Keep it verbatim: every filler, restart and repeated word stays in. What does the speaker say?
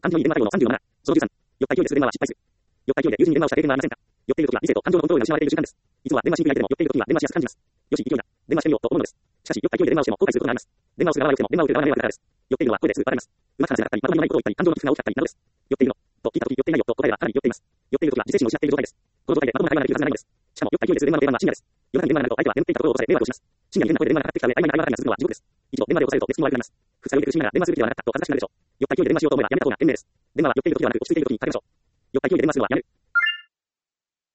感情に電話対応のさんじゅうなな。そのじゅうさん。よった勢いで電話は失敗する。よった勢いで友人に電話をした経験はありませんか？酔っている時は理性と感情のコントロールが失われている瞬間です。いつもは電話しにくい相手でも酔っている時には電話しやすく感じます。よし、勢いだ。電話してみようと思うのです。しかし、酔った勢いで電話をしても後悔することがあります。電話をする側が良くても電話を受ける側が迷惑だからです。酔っているのは声ですぐバレます。うまく話せなかったり、まとまりのないことを言ったり、感情の起伏が大きかったりなどです。酔っているのと聞いた時、酔っていないよと答えはかなり酔っています。酔っている時は自制心を失っている状態です。この状態でまともな会話ができるはずがないのです。しかも酔った勢いでする電話の定番は深夜です。夜中に電話が鳴ると相手は眠っていた心を押され迷惑をします。深夜に変な声で電話がかかってきた上、曖昧な会話が続くのは地獄です。一度電話で押さえると別にも悪くなります。二日酔いで苦しみながら電話するべきではなかったと恥ずかしくなるでしょう。酔った勢いで電話しようと思えばやめた方が賢明です。電話は酔っている時ではなく落ち着いている時にかけましょう。酔った勢いで電話するのはやめる。